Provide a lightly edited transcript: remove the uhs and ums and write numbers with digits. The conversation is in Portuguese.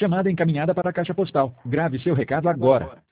Chamada encaminhada para a caixa postal. Grave seu recado agora.